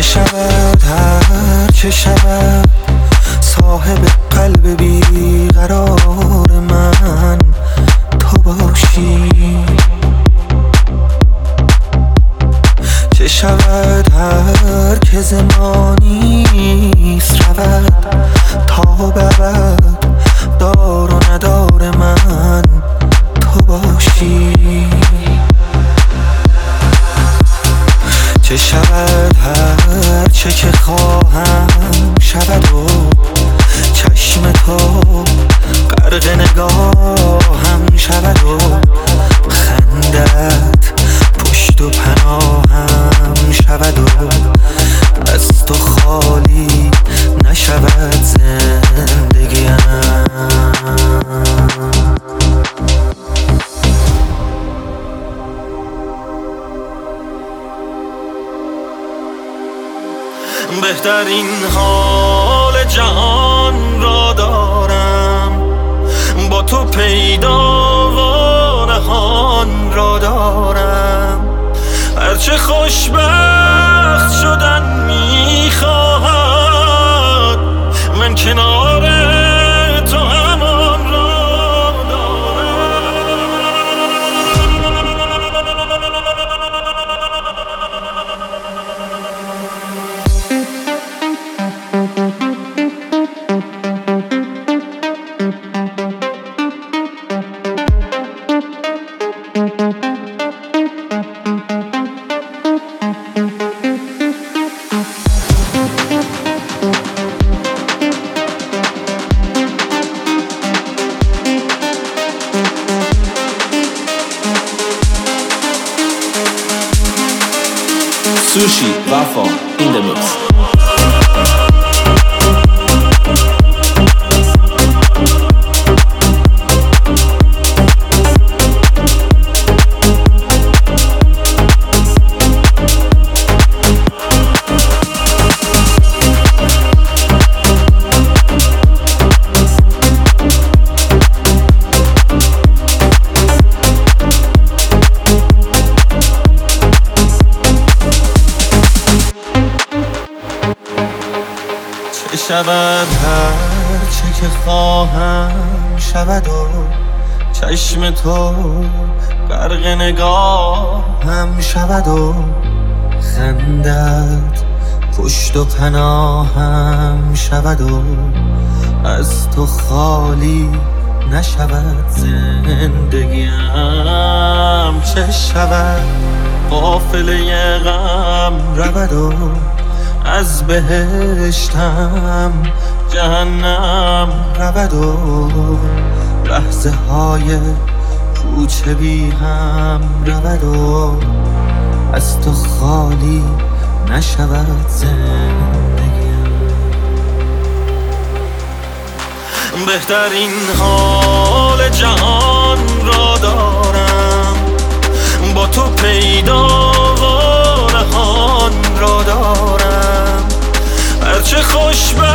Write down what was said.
شود هر چه شود، صاحب قلب بیقرار من تو باشی. چه شود هر که زمانیست رود، تا برد دار و ندار من تو باشی. چه شود هر چه که خواهم شود و چشم تو غرق نگاهم شود و خندت پشت و پناهم شود و از تو خالی نشود زندگیم. بهترین حال جهان را دارم، با تو پیدا و نهان را دارم. هرچه خوشبخت شدن میخواهد، من کنار تو همان را دارم. Sushi Waffle in the mix. چه شود هر چه که خواهم شود و چشم تو غرق نگاهم شود و خندت پشت و پناهم شود و از تو خالی نشود زندگیم. چه شود قافله غم رود و از بهشتم جهنم رود و لحظه های کوچه بی هم رود و از تو خالی نشود زندگیم. بهترین حال جهان را دارم، با تو پیدا و نهان را دارم. هرچه خوشبخت